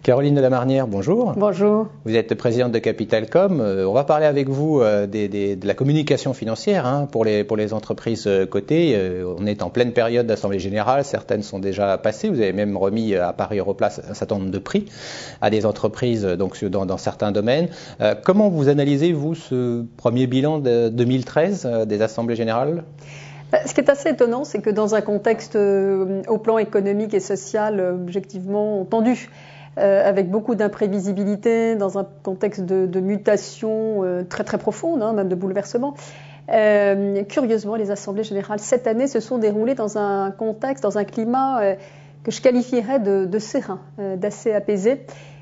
Caroline de la Marnière, bonjour. Bonjour. Vous êtes présidente de Capitalcom. On va parler avec vous de la communication financière pour les entreprises cotées. On est en pleine période d'Assemblée Générale. Certaines sont déjà passées. Vous avez même remis à Paris Europlace un certain nombre de prix à des entreprises donc dans certains domaines. Comment vous analysez, vous, ce premier bilan de 2013 des Assemblées Générales ? Ce qui est assez étonnant, c'est que dans un contexte au plan économique et social objectivement tendu, avec beaucoup d'imprévisibilité, dans un contexte de mutation très très profonde, même de bouleversement. Curieusement, les assemblées générales cette année se sont déroulées dans un contexte, dans un climat que je qualifierais de serein, d'assez apaisé,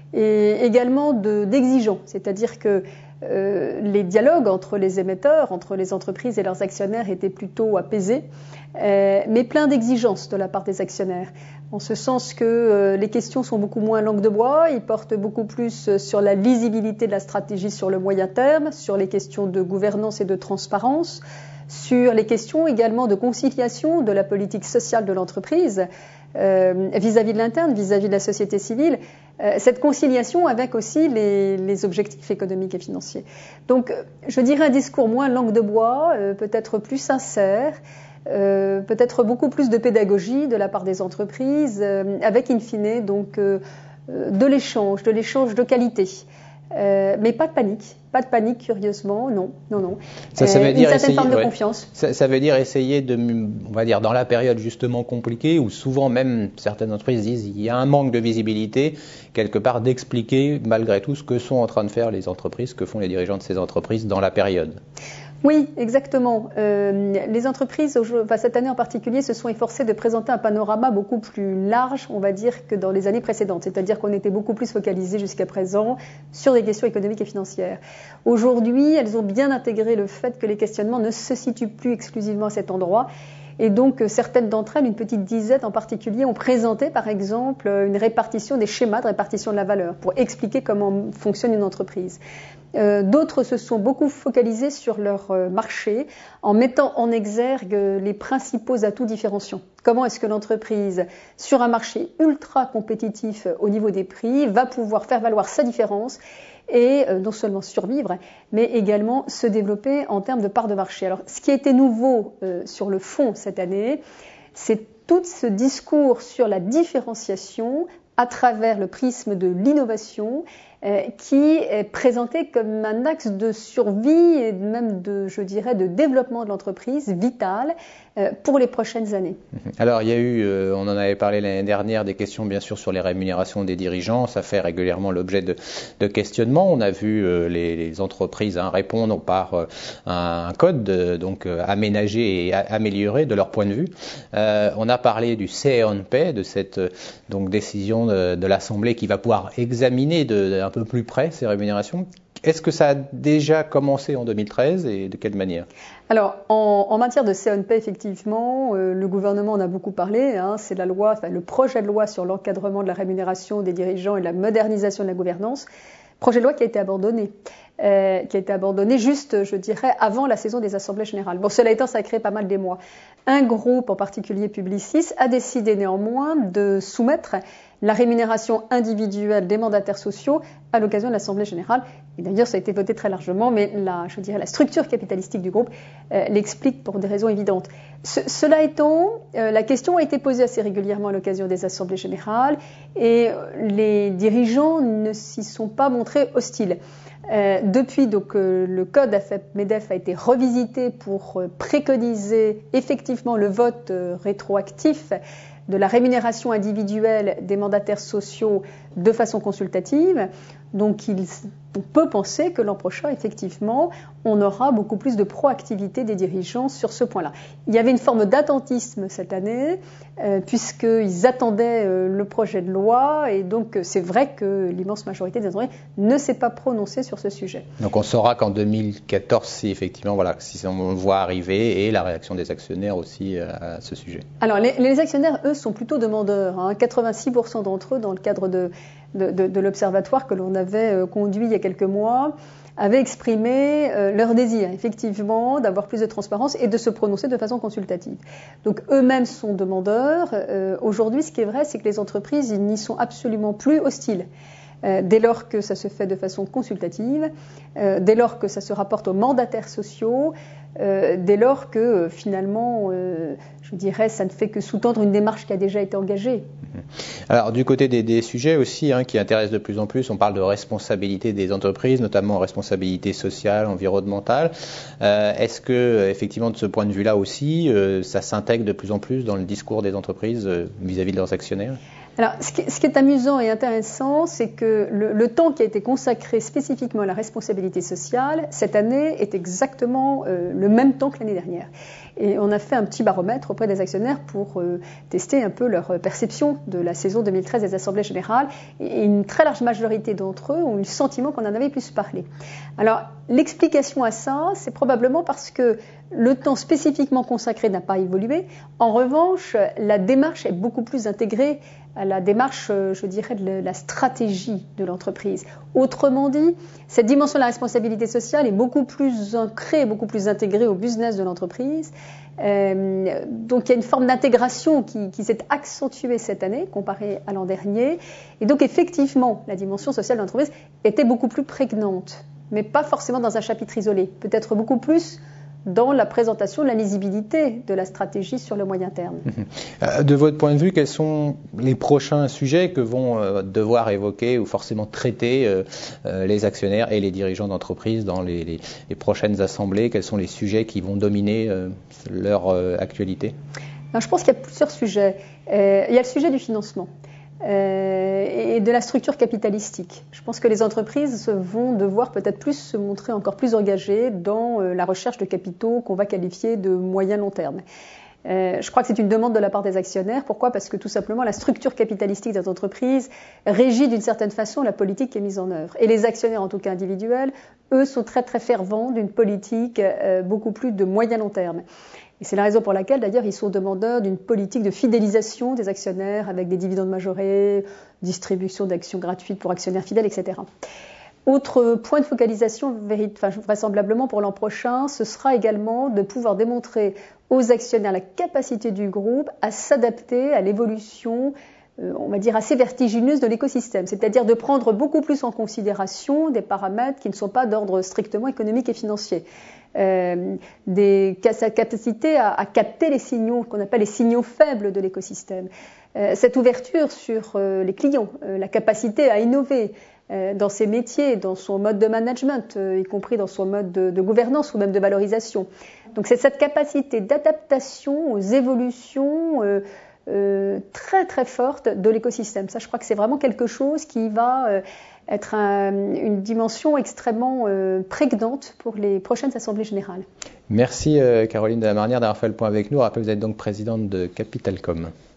et également d'exigeant. C'est-à-dire que les dialogues entre les émetteurs, entre les entreprises et leurs actionnaires étaient plutôt apaisés, mais plein d'exigences de la part des actionnaires. En ce sens que les questions sont beaucoup moins langue de bois, ils portent beaucoup plus sur la lisibilité de la stratégie sur le moyen terme, sur les questions de gouvernance et de transparence, sur les questions également de conciliation de la politique sociale de l'entreprise vis-à-vis de l'interne, vis-à-vis de la société civile, cette conciliation avec aussi les objectifs économiques et financiers. Donc, je dirais un discours moins langue de bois, peut-être plus sincère, peut-être beaucoup plus de pédagogie de la part des entreprises, avec in fine donc de l'échange de qualité. Mais pas de panique curieusement, non. Ça veut dire une certaine forme de confiance. Ça veut dire essayer on va dire, dans la période justement compliquée, où souvent même certaines entreprises disent il y a un manque de visibilité, quelque part d'expliquer malgré tout ce que sont en train de faire les entreprises, ce que font les dirigeants de ces entreprises dans la période. Oui, exactement. Les entreprises, cette année en particulier, se sont efforcées de présenter un panorama beaucoup plus large, on va dire, que dans les années précédentes. C'est-à-dire qu'on était beaucoup plus focalisé jusqu'à présent sur des questions économiques et financières. Aujourd'hui, elles ont bien intégré le fait que les questionnements ne se situent plus exclusivement à cet endroit. Et donc, certaines d'entre elles, une petite dizaine en particulier, ont présenté, par exemple, une répartition des schémas de répartition de la valeur pour expliquer comment fonctionne une entreprise. D'autres se sont beaucoup focalisés sur leur marché en mettant en exergue les principaux atouts différenciants. Comment est-ce que l'entreprise, sur un marché ultra compétitif au niveau des prix, va pouvoir faire valoir sa différence et non seulement survivre, mais également se développer en termes de part de marché. Alors, ce qui a été nouveau sur le fond cette année, c'est tout ce discours sur la différenciation à travers le prisme de l'innovation qui est présenté comme un axe de survie et même de développement de l'entreprise vital pour les prochaines années. Alors il y a eu, on en avait parlé l'année dernière, des questions bien sûr sur les rémunérations des dirigeants. Ça fait régulièrement l'objet de questionnements. On a vu les entreprises répondre par un code aménagé et amélioré de leur point de vue. On a parlé du Say on Pay, de cette décision de l'Assemblée qui va pouvoir examiner un peu plus près ces rémunérations. Est-ce que ça a déjà commencé en 2013 et de quelle manière ? Alors, en matière de C1P, effectivement, le gouvernement en a beaucoup parlé. C'est le projet de loi sur l'encadrement de la rémunération des dirigeants et de la modernisation de la gouvernance. Projet de loi qui a été abandonné juste, je dirais, avant la saison des Assemblées Générales. Bon, cela étant, ça a créé pas mal d'émoi. Un groupe, en particulier Publicis, a décidé néanmoins de soumettre la rémunération individuelle des mandataires sociaux à l'occasion de l'Assemblée Générale. Et d'ailleurs, ça a été voté très largement, mais la structure capitalistique du groupe l'explique pour des raisons évidentes. Cela étant, la question a été posée assez régulièrement à l'occasion des Assemblées Générales et les dirigeants ne s'y sont pas montrés hostiles. Depuis, le code AFEP-MEDEF a été revisité pour préconiser effectivement le vote rétroactif de la rémunération individuelle des mandataires sociaux de façon consultative. Donc, on peut penser que l'an prochain, effectivement, on aura beaucoup plus de proactivité des dirigeants sur ce point-là. Il y avait une forme d'attentisme cette année, puisqu'ils attendaient le projet de loi, et donc c'est vrai que l'immense majorité des entreprises ne s'est pas prononcée sur ce sujet. Donc on saura qu'en 2014, si effectivement, si on le voit arriver, et la réaction des actionnaires aussi à ce sujet. Alors les actionnaires, eux, sont plutôt demandeurs. 86% d'entre eux, dans le cadre de de l'Observatoire que l'on avait conduit il y a quelques mois avaient exprimé leur désir, effectivement, d'avoir plus de transparence et de se prononcer de façon consultative. Donc eux-mêmes sont demandeurs. Aujourd'hui, ce qui est vrai, c'est que les entreprises n'y sont absolument plus hostiles. Dès lors que ça se fait de façon consultative, dès lors que ça se rapporte aux mandataires sociaux, dès lors que finalement, je dirais, ça ne fait que sous-tendre une démarche qui a déjà été engagée. Alors du côté des sujets aussi qui intéressent de plus en plus, on parle de responsabilité des entreprises, notamment responsabilité sociale, environnementale. Est-ce que effectivement de ce point de vue-là aussi, ça s'intègre de plus en plus dans le discours des entreprises vis-à-vis de leurs actionnaires ? Alors, ce qui est amusant et intéressant, c'est que le temps qui a été consacré spécifiquement à la responsabilité sociale, cette année, est exactement le même temps que l'année dernière. Et on a fait un petit baromètre auprès des actionnaires pour tester un peu leur perception de la saison 2013 des assemblées générales. Et une très large majorité d'entre eux ont eu le sentiment qu'on en avait plus parlé. Alors, l'explication à ça, c'est probablement parce que le temps spécifiquement consacré n'a pas évolué. En revanche, la démarche est beaucoup plus intégrée à la démarche, je dirais, de la stratégie de l'entreprise. Autrement dit, cette dimension de la responsabilité sociale est beaucoup plus ancrée, beaucoup plus intégrée au business de l'entreprise. Donc il y a une forme d'intégration qui s'est accentuée cette année comparée à l'an dernier. Et donc effectivement, la dimension sociale de l'entreprise était beaucoup plus prégnante, mais pas forcément dans un chapitre isolé, peut-être beaucoup plus dans la présentation de la lisibilité de la stratégie sur le moyen terme. De votre point de vue, quels sont les prochains sujets que vont devoir évoquer ou forcément traiter les actionnaires et les dirigeants d'entreprise dans les prochaines assemblées? Quels sont les sujets qui vont dominer leur actualité? Alors, je pense qu'il y a plusieurs sujets. Il y a le sujet du financement. Et de la structure capitalistique. Je pense que les entreprises vont devoir peut-être plus se montrer encore plus engagées dans la recherche de capitaux qu'on va qualifier de moyen-long terme. Je crois que c'est une demande de la part des actionnaires. Pourquoi ? Parce que tout simplement, la structure capitalistique des entreprises régit d'une certaine façon la politique qui est mise en œuvre. Et les actionnaires, en tout cas individuels, eux sont très très fervents d'une politique beaucoup plus de moyen-long terme. Et c'est la raison pour laquelle, d'ailleurs, ils sont demandeurs d'une politique de fidélisation des actionnaires avec des dividendes majorés, distribution d'actions gratuites pour actionnaires fidèles, etc. Autre point de focalisation, vraisemblablement pour l'an prochain, ce sera également de pouvoir démontrer aux actionnaires la capacité du groupe à s'adapter à l'évolution, on va dire, assez vertigineuse de l'écosystème, c'est-à-dire de prendre beaucoup plus en considération des paramètres qui ne sont pas d'ordre strictement économique et financier. Sa capacité à capter les signaux qu'on appelle les signaux faibles de l'écosystème. Cette ouverture sur les clients, la capacité à innover dans ses métiers, dans son mode de management, y compris dans son mode de gouvernance ou même de valorisation. Donc c'est cette capacité d'adaptation aux évolutions très très forte de l'écosystème. Ça, je crois que c'est vraiment quelque chose qui va être une dimension extrêmement prégnante pour les prochaines assemblées générales. Merci Caroline de la Marnière d'avoir fait le point avec nous. Je rappelle que vous êtes donc présidente de Capitalcom.